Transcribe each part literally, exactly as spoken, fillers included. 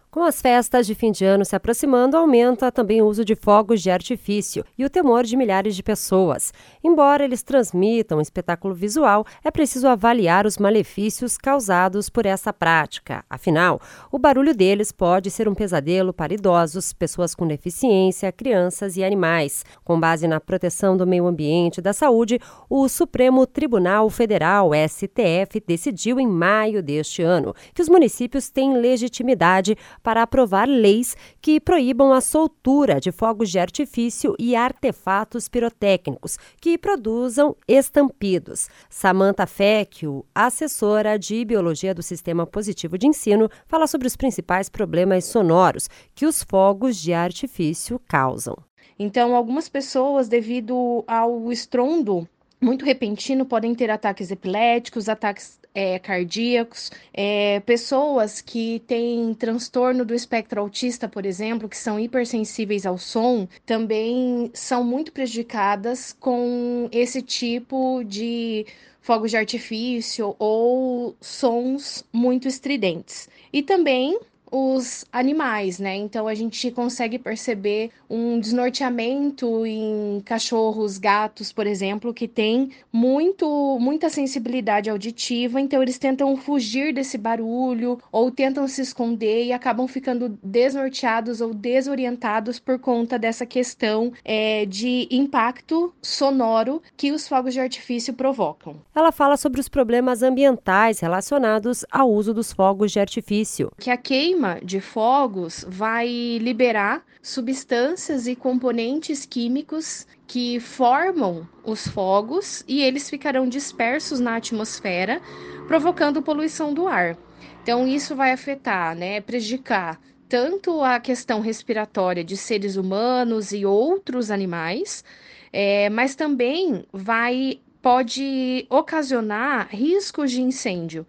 Com as festas de fim de ano se aproximando, aumenta também o uso de fogos de artifício e o temor de milhares de pessoas. Embora eles transmitam um espetáculo visual, é preciso avaliar os malefícios causados por essa prática. Afinal, o barulho deles pode ser um pesadelo para idosos, pessoas com deficiência, crianças e animais. Com base na proteção do meio ambiente e da saúde, o Supremo Tribunal Federal, S T F, decidiu em maio deste ano que os municípios têm legitimidade para aprovar leis que proíbam a soltura de fogos de artifício e artefatos pirotécnicos que produzam estampidos. Samantha Fecchio, assessora de Biologia do Sistema Positivo de Ensino, fala sobre os principais problemas sonoros que os fogos de artifício causam. Então, algumas pessoas, devido ao estrondo muito repentino, podem ter ataques epiléticos, ataques é, cardíacos, é, pessoas que têm transtorno do espectro autista, por exemplo, que são hipersensíveis ao som, também são muito prejudicadas com esse tipo de fogos de artifício ou sons muito estridentes. E também os animais, né? Então a gente consegue perceber um desnorteamento em cachorros, gatos, por exemplo, que tem muito, muita sensibilidade auditiva, então eles tentam fugir desse barulho ou tentam se esconder e acabam ficando desnorteados ou desorientados por conta dessa questão é, de impacto sonoro que os fogos de artifício provocam. Ela fala sobre os problemas ambientais relacionados ao uso dos fogos de artifício. Que a queima de fogos vai liberar substâncias e componentes químicos que formam os fogos e eles ficarão dispersos na atmosfera, provocando poluição do ar. Então isso vai afetar, né, prejudicar tanto a questão respiratória de seres humanos e outros animais, é, mas também vai pode ocasionar riscos de incêndio,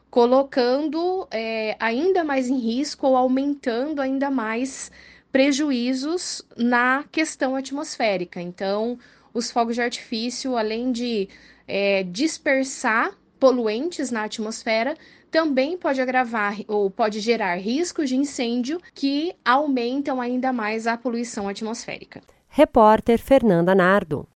colocando é, ainda mais em risco ou aumentando ainda mais prejuízos na questão atmosférica. Então, os fogos de artifício, além de é, dispersar poluentes na atmosfera, também pode agravar ou pode gerar riscos de incêndio que aumentam ainda mais a poluição atmosférica. Repórter Fernanda Nardo.